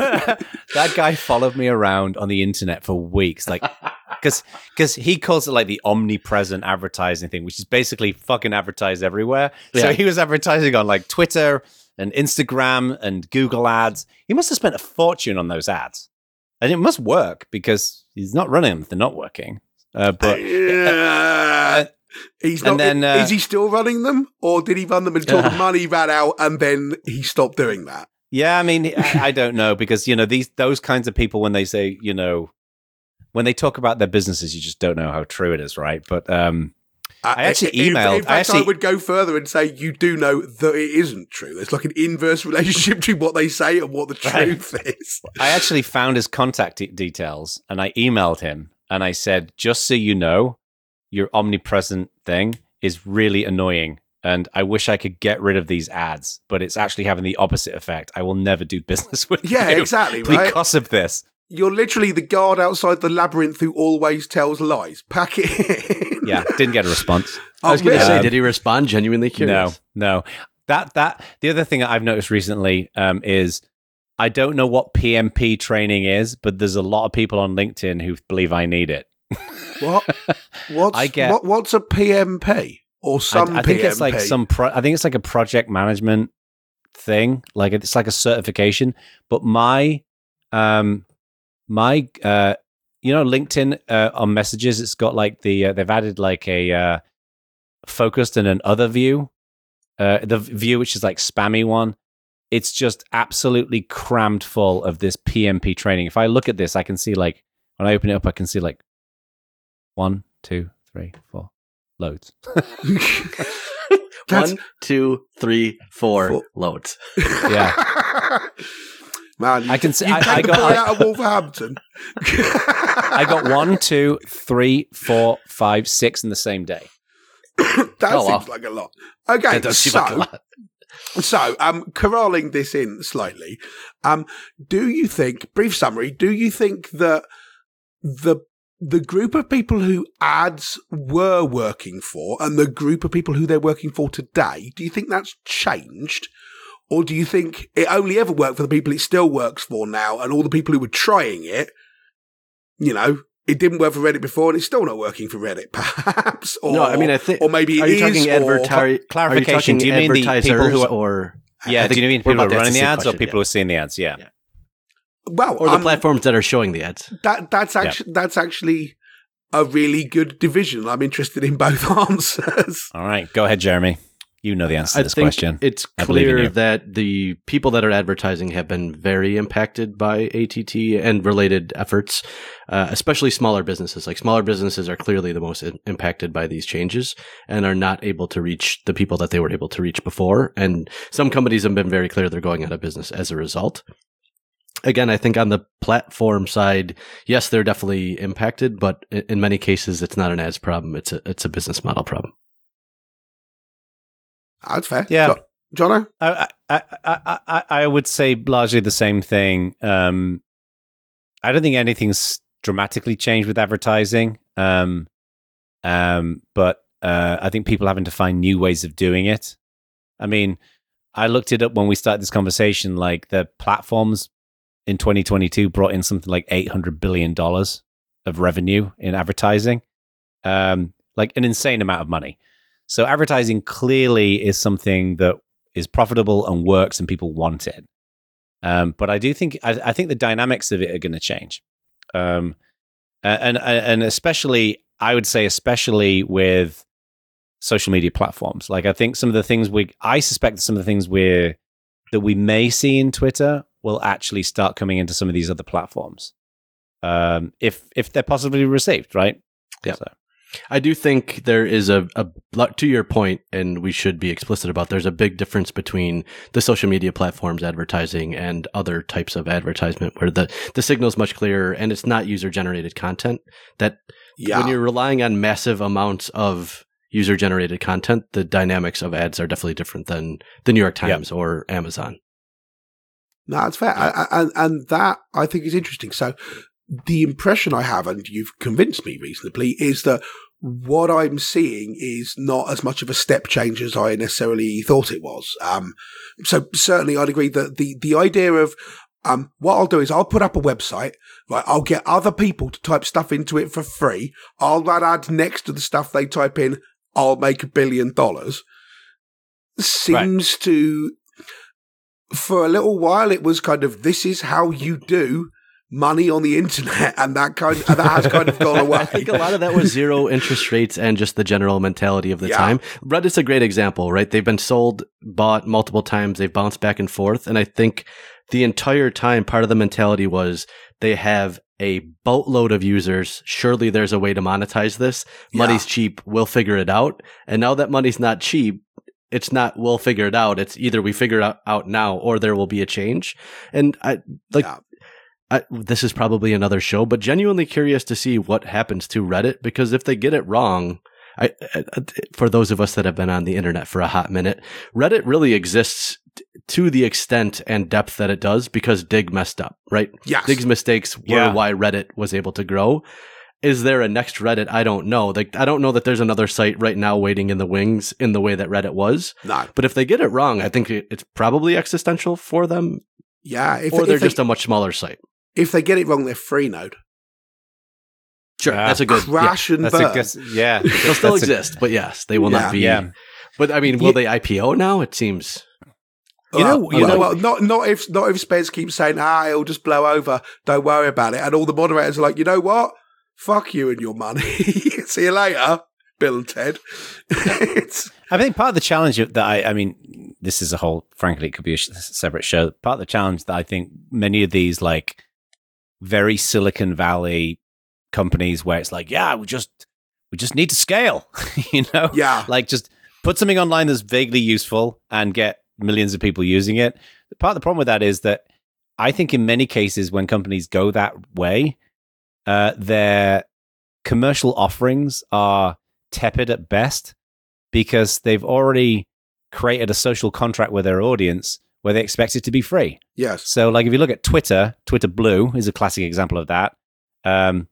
That guy followed me around on the internet for weeks, like because because he calls it like the omnipresent advertising thing, which is basically fucking advertise everywhere. Yeah. So he was advertising on like Twitter and Instagram and Google ads. He must have spent a fortune on those ads, and it must work because he's not running them if they're not working. Uh, but yeah. He's not. and then, uh, is he still running them, or did he run them until the money ran out and then he stopped doing that? yeah, I mean, I, I don't know, because you know these those kinds of people, when they say, you know, when they talk about their businesses, you just don't know how true it is, right? But um, Uh, I actually in- in- emailed- In, fact, I I, actually- would go further and say you do know that it isn't true. There's like an inverse relationship between what they say and what the Right. truth is. I actually found his contact de- details and I emailed him and I said, just so you know, your omnipresent thing is really annoying. And I wish I could get rid of these ads, but it's actually having the opposite effect. I will never do business with Yeah, you exactly, right? because of this. You're literally the guard outside the labyrinth who always tells lies. Pack it in. Yeah, didn't get a response. I was going to really? say, Um, did he respond genuinely curious? No, no. That that the other thing that I've noticed recently um, is I don't know what P M P training is, but there's a lot of people on LinkedIn who believe I need it. What? What's I get- what, what's a P M P or some I, I think P M P? it's like some. Pro- I think it's like a project management thing. Like it's like a certification. But my, um, my, uh, you know, LinkedIn uh, on messages, it's got like the uh, they've added like a uh, focused and an other view. Uh, the view which is like spammy one. It's just absolutely crammed full of this P M P training. If I look at this, I can see like when I open it up, I can see like one, two, three, four, loads. That's- One, two, three, four, Four. loads. Yeah. Man, you, I can see- You I- take I the got- boy I- out of Wolverhampton. I got one, two, three, four, five, six in the same day. that Oh, seems wow. like a lot. Okay, That does seem so like a lot. so um, corralling this in slightly, um, do you think? Brief summary. Do you think that the the group of people who ads were working for and the group of people who they're working for today, do you think that's changed? Or do you think it only ever worked for the people it still works for now, and all the people who were trying it, you know, it didn't work for Reddit before and it's still not working for Reddit, perhaps? Or, No, I mean, I think. or maybe it are you is, talking or- adverti- Clarification, Are do you you mean the advertisers people who are- or Yeah, I do think you mean we're people who about are to running the ask ads or question, people who are seeing the ads? Yeah. Yeah. well, or the um, platforms that are showing the ads? That that's actually that's actually a really good division. I'm interested in both answers. All right, go ahead, Jeremy. You know the answer to I this think question. it's I believe in clear you. that the people that are advertising have been very impacted by A T T and related efforts, uh, especially smaller businesses. Like smaller businesses are clearly the most in- impacted by these changes and are not able to reach the people that they were able to reach before. And some companies have been very clear they're going out of business as a result. Again, I think on the platform side, yes, they're definitely impacted, but in, in many cases, it's not an ads problem. It's a, it's a business model problem. That's fair. Yeah. Jo- Jono? I, I, I, I, I would say largely the same thing. Um, I don't think anything's dramatically changed with advertising, um, um, but uh, I think people are having to find new ways of doing it. I mean, I looked it up when we started this conversation. Like the platforms in twenty twenty-two brought in something like eight hundred billion dollars of revenue in advertising, um, like an insane amount of money. So advertising clearly is something that is profitable and works and people want it. Um, but I do think, I, I think the dynamics of it are going to change. Um, and, and especially, I would say, especially with social media platforms. Like I think some of the things we, I suspect some of the things we're, that we may see in Twitter will actually start coming into some of these other platforms. Um, if, if they're positively received, right? Yeah. So. I do think there is a, a, to your point, and we should be explicit about, there's a big difference between the social media platforms advertising and other types of advertisement where the, the signal is much clearer and it's not user generated content. That Yeah. when you're relying on massive amounts of user generated content, the dynamics of ads are definitely different than the New York Times yep. or Amazon. No, that's fair. I, I, and, and that I think is interesting. So the impression I have, and you've convinced me reasonably, is that what I'm seeing is not as much of a step change as I necessarily thought it was. Um, so certainly I'd agree that the, the idea of, um, what I'll do is I'll put up a website, right? I'll get other people to type stuff into it for free. I'll run ads next to the stuff they type in. I'll make a billion dollars. Seems right. to, for a little while, it was kind of, this is how you do money on the internet, and that kind of, that has kind of gone away. I think a lot of that was zero interest rates and just the general mentality of the yeah. time. Reddit's a great example, right? They've been sold, bought multiple times. They've bounced back and forth. And I think the entire time, part of the mentality was they have a boatload of users. Surely there's a way to monetize this. Money's yeah. cheap. We'll figure it out. And now that money's not cheap, it's not, we'll figure it out. It's either we figure it out now or there will be a change. And I like, yeah. I, this is probably another show, but genuinely curious to see what happens to Reddit, because if they get it wrong, I, I, for those of us that have been on the internet for a hot minute, Reddit really exists t- to the extent and depth that it does because Dig messed up, right? Yes. Dig's mistakes were yeah. why Reddit was able to grow. Is there a next Reddit? I don't know. Like, I don't know that there's another site right now waiting in the wings in the way that Reddit was. No. But if they get it wrong, I think it, it's probably existential for them. Yeah. If, or they're if they, just a much smaller site. If they get it wrong, they're Freenode. Sure, Ah, that's a good crash yeah. and That's burn. a guess. Yeah, They'll still That's a- exist, but yes, they will Yeah. not be. Yeah. But I mean, will they I P O now? It seems. You know- well, you well, know- well, not not if not if Spence keeps saying, ah, it'll just blow over. Don't worry about it. And all the moderators are like, you know what? Fuck you and your money. See you later, Bill and Ted. It's, I think part of the challenge that I, I mean, this is a whole, frankly, it could be a sh- separate show. Part of the challenge that I think many of these like very Silicon Valley companies where it's like, yeah, we just, we just need to scale, you know? yeah. Like just put something online that's vaguely useful and get millions of people using it. Part of the problem with that is that I think in many cases when companies go that way, uh, their commercial offerings are tepid at best because they've already created a social contract with their audience where they expect it to be free. Yes. So like if you look at Twitter, Twitter Blue is a classic example of that. Um,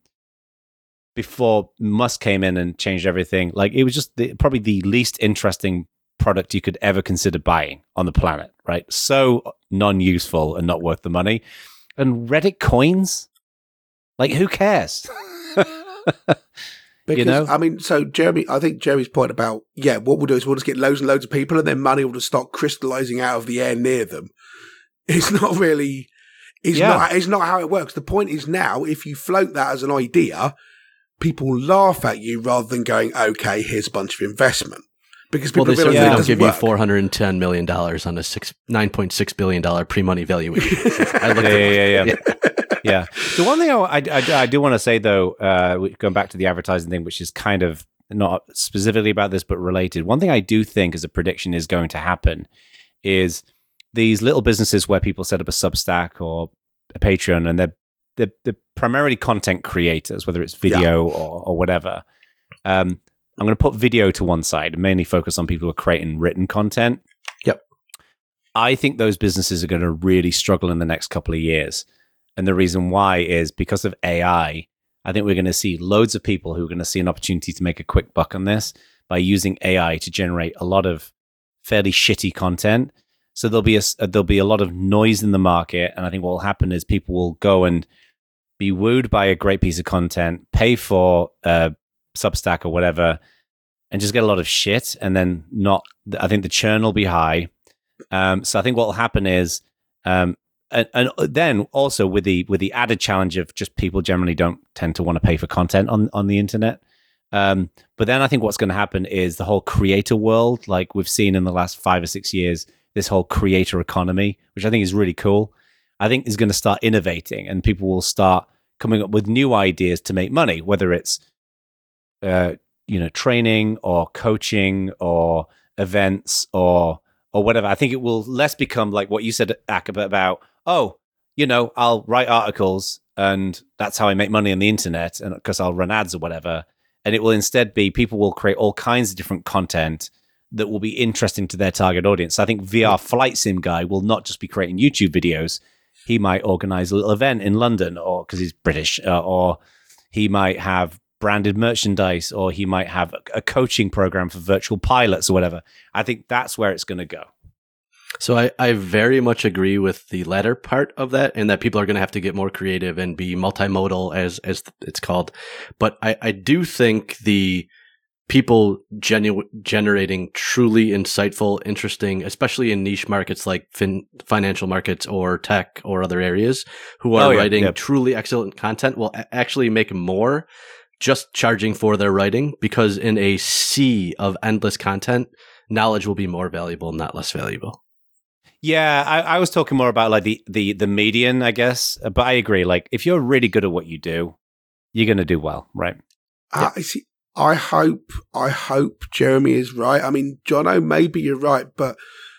before Musk came in and changed everything, like it was just the, probably the least interesting product you could ever consider buying on the planet, right? So non-useful and not worth the money. And Reddit coins? Like who cares? Because, You know? I mean, so Jeremy, I think Jeremy's point about, yeah, what we'll do is we'll just get loads and loads of people and then money will just start crystallizing out of the air near them. It's not really, it's Yeah. not, it's not how it works. The point is now, if you float that as an idea, people laugh at you rather than going, okay, here's a bunch of investment. Because Well, people they realize certainly it don't doesn't give you work. four hundred and ten million dollars on a six nine point six billion dollar pre-money valuation. I looked Yeah, at yeah, yeah, yeah. yeah. The one thing I, I, I, I do want to say, though, uh, going back to the advertising thing, which is kind of not specifically about this, but related. One thing I do think as a prediction is going to happen is these little businesses where people set up a Substack or a Patreon and they're, they're, they're primarily content creators, whether it's video or, or whatever. Um, I'm going to put video to one side and mainly focus on people who are creating written content. Yep. I think those businesses are going to really struggle in the next couple of years. And the reason why is because of A I. I think we're going to see loads of people who are going to see an opportunity to make a quick buck on this by using A I to generate a lot of fairly shitty content. So there'll be a, there'll be a lot of noise in the market. And I think what will happen is people will go and be wooed by a great piece of content, pay for uh, Substack or whatever, and just get a lot of shit. And then not, I think the churn will be high. Um, so I think what will happen is, um, and, and then also with the with the added challenge of just people generally don't tend to want to pay for content on, on the internet. Um, but then I think what's going to happen is the whole creator world, like we've seen in the last five or six years, this whole creator economy, which I think is really cool, I think is going to start innovating and people will start coming up with new ideas to make money, whether it's uh, you know, training or coaching or events or or whatever. I think it will less become like what you said, Akaba, about, oh, you know, I'll write articles and that's how I make money on the internet and because I'll run ads or whatever. And it will instead be people will create all kinds of different content that will be interesting to their target audience. So I think V R Flight Sim guy will not just be creating YouTube videos. He might organize a little event in London or because he's British uh, or he might have branded merchandise, or he might have a coaching program for virtual pilots or whatever. I think that's where it's going to go. So I, I very much agree with the latter part of that, and that people are going to have to get more creative and be multimodal, as as it's called. But I, I do think the people genu- generating truly insightful, interesting, especially in niche markets like fin- financial markets or tech or other areas, who are Oh, yeah, writing yeah. truly excellent content will a- actually make more just charging for their writing, because in a sea of endless content, knowledge will be more valuable, not less valuable. Yeah, I, I was talking more about like the, the the median, I guess. But I agree. Like, if you're really good at what you do, you're going to do well, right? Uh, I see. I hope, I hope Jeremy is right. I mean, Jono, maybe you're right, but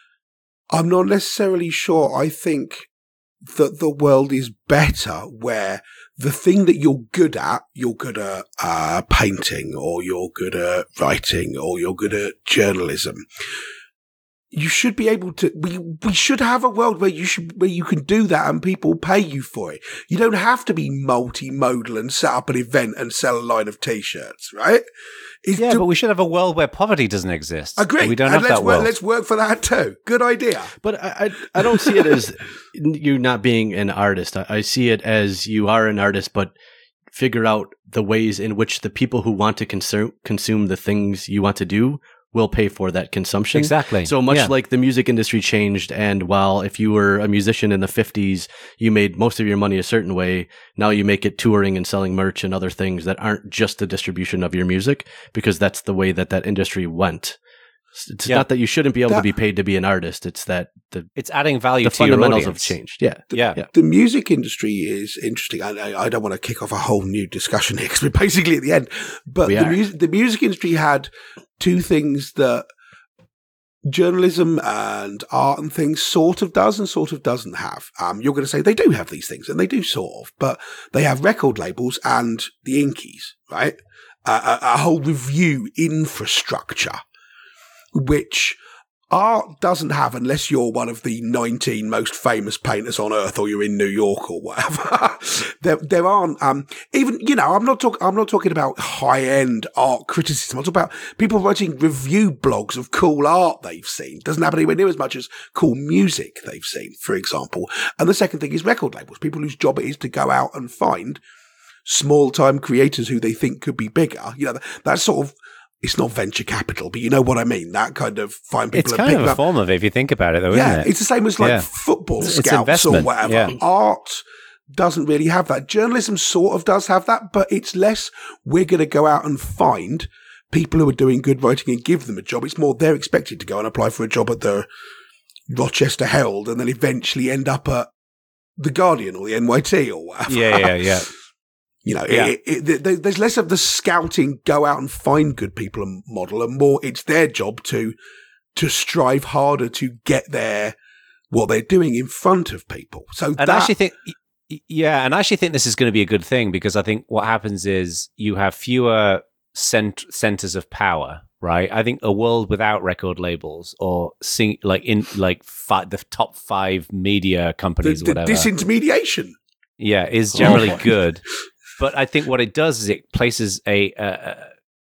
I'm not necessarily sure. I think that the world is better where the thing that you're good at, you're good at uh, painting, or you're good at writing, or you're good at journalism. You should be able to, we, we should have a world where you should, where you can do that and people pay you for it. You don't have to be multimodal and set up an event and sell a line of t-shirts, right? It's Yeah, do- but we should have a world where poverty doesn't exist. Agree. We don't and have let's that work, world. let's work for that too. Good idea. But I, I, I don't see it as you not being an artist. I, I see it as you are an artist, but figure out the ways in which the people who want to consume consume the things you want to do will pay for that consumption. Exactly. So much Yeah. like the music industry changed, and while if you were a musician in the fifties, you made most of your money a certain way, now you make it touring and selling merch and other things that aren't just the distribution of your music, because that's the way that that industry went. It's Yeah. not that you shouldn't be able That- to be paid to be an artist. It's that the, It's adding value the to your fundamentals have audience. changed. Yeah. Yeah. Yeah. The music industry is interesting. I, I, I don't want to kick off a whole new discussion here because we're basically at the end. But We the, are. music, the music industry had two things that journalism and art and things sort of does and sort of doesn't have. Um, you're going to say they do have these things, and they do sort of, but they have record labels and the Inkies, right? Uh, a, a whole review infrastructure, which art doesn't have unless you're one of the nineteen most famous painters on earth or you're in New York or whatever. there, there aren't, um, even, you know, I'm not talking, I'm not talking about high end art criticism. I'm talking about people writing review blogs of cool art they've seen. Doesn't happen anywhere near as much as cool music they've seen, for example. And the second thing is record labels, people whose job it is to go out and find small time creators who they think could be bigger. You know, that, that sort of, it's not venture capital, but you know what I mean. That kind of find people It's and kind pick of them a up. form of it if you think about it, though, Yeah, isn't it? it's the same as like Yeah. football It's scouts or investment, whatever. yeah. Art doesn't really have that. Journalism sort of does have that, but it's less we're going to go out and find people who are doing good writing and give them a job. It's more they're expected to go and apply for a job at the Rochester Herald and then eventually end up at the Guardian or the N Y T or whatever. Yeah, yeah, yeah. You know, Yeah. it, it, it, there- there's less of the scouting, go out and find good people and model, and more it's their job to to strive harder to get their what they're doing in front of people. So And that, I actually think, y- yeah, and I actually think this is going to be a good thing because I think what happens is you have fewer cent- centers of power, right? I think a world without record labels or sing- like in like fi- the top five media the, companies, or the whatever, disintermediation. yeah, is generally Oh, boy. good. But I think what it does is it places a a,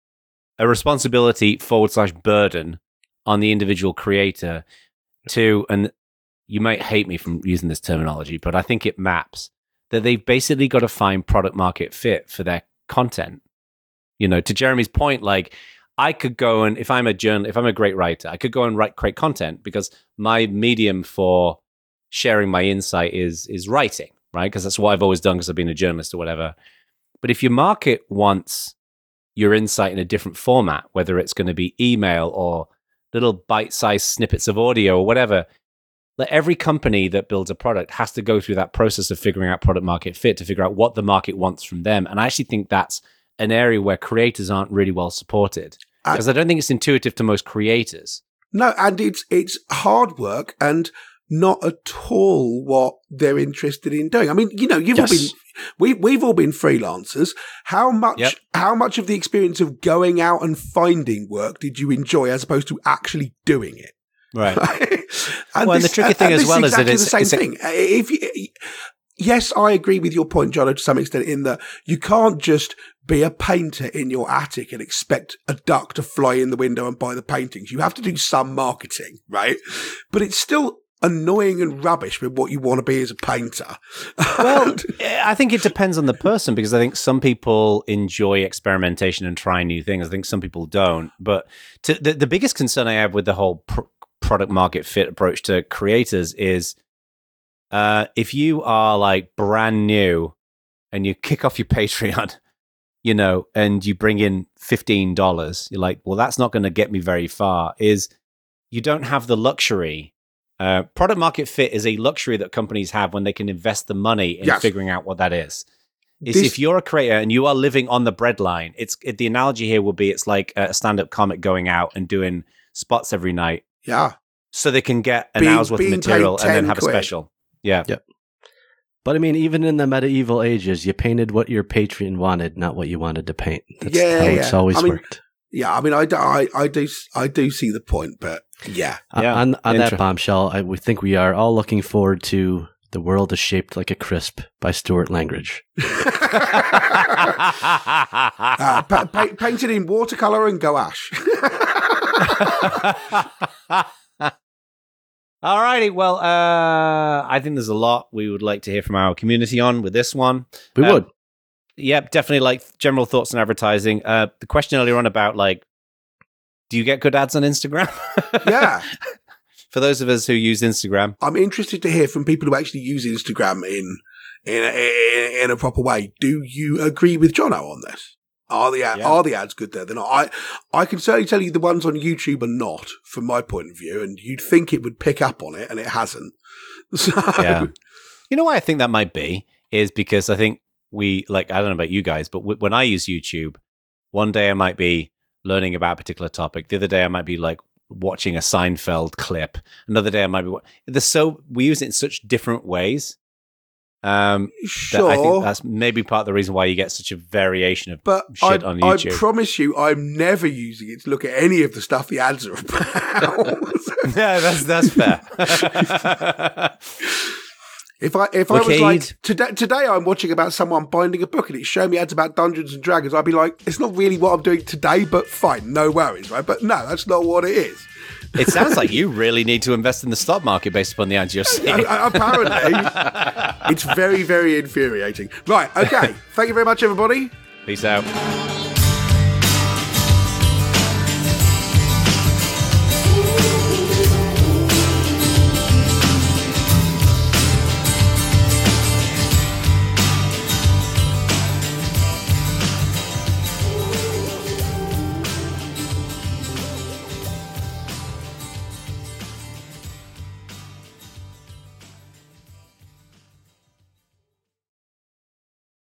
a responsibility forward slash burden on the individual creator to, and you might hate me from using this terminology, but I think it maps that they've basically got to find product market fit for their content. You know, to Jeremy's point, like I could go and if I'm a journal, if I'm a great writer, I could go and write create content because my medium for sharing my insight is is writing, right? Because that's what I've always done because I've been a journalist or whatever. But if your market wants your insight in a different format, whether it's going to be email or little bite-sized snippets of audio or whatever, like every company that builds a product has to go through that process of figuring out product market fit to figure out what the market wants from them. And I actually think that's an area where creators aren't really well supported because I don't think it's intuitive to most creators. No, and it's it's hard work and not at all what they're interested in doing. I mean, you know, you've Yes. all been we we've all been freelancers. How much Yep. how much of the experience of going out and finding work did you enjoy as opposed to actually doing it? Right. and Well, and the tricky thing as this well is that exactly it's- the same it's a- thing. If you, yes, I agree with your point, John, to some extent, in that you can't just be a painter in your attic and expect a duck to fly in the window and buy the paintings. You have to do some marketing, right? But it's still annoying and rubbish with what you want to be as a painter. Well, I think it depends on the person because I think some people enjoy experimentation and trying new things. I think some people don't. But to, the, the biggest concern I have with the whole pr- product market fit approach to creators is uh, if you are like brand new and you kick off your Patreon, you know, and you bring in fifteen dollars, you're like, well, that's not going to get me very far, is you don't have the luxury. Uh, product market fit is a luxury that companies have when they can invest the money in Yes. figuring out what that is. Is This- if you're a creator and you are living on the breadline, it's it, the analogy here would be it's like a stand-up comic going out and doing spots every night Yeah. so they can get an Being- hour's worth of being paid material and then ten have a quid. special. Yeah. Yeah. But I mean, even in the medieval ages, you painted what your patron wanted, not what you wanted to paint. That's Yeah, how yeah. it's always I mean, worked. Yeah. I mean, I, do- I, I do, I do see the point, but yeah. Uh, Yeah, on on that inter- bombshell, I we think we are all looking forward to The World is Shaped Like a Crisp by Stuart Langridge. Uh, pa- pa- painted in watercolor and gouache. All righty. Well, uh, I think there's a lot we would like to hear from our community on with this one. We Um, would. yeah, definitely like general thoughts on advertising. Uh, the question earlier on about like, do you get good ads on Instagram? Yeah. For those of us who use Instagram, I'm interested to hear from people who actually use Instagram in in a, in a proper way. Do you agree with Jono on this? Are the ad, Yeah. are the ads good there? They're not. I I can certainly tell you the ones on YouTube are not, from my point of view. And you'd think it would pick up on it, and it hasn't. So yeah. You know why I think that might be is because I think we like I don't know about you guys, but w- when I use YouTube, one day I might be learning about a particular topic. The other day I might be like watching a Seinfeld clip. Another day I might be. Wa- There's so we use it in such different ways. Um, sure, I think that's maybe part of the reason why you get such a variation of but shit I, on I YouTube. promise you, I'm never using it to look at any of the stuff the ads are about. Yeah, that's that's fair. If I if I was Wicked. like today today I'm watching about someone binding a book and it's showing me ads about Dungeons and Dragons, I'd be like, it's not really what I'm doing today, but fine, no worries, right? But no, that's not what it is. It sounds like you really need to invest in the stock market based upon the ads you're seeing. Uh, apparently, it's very, very infuriating. Right, okay. Thank you very much, everybody. Peace out.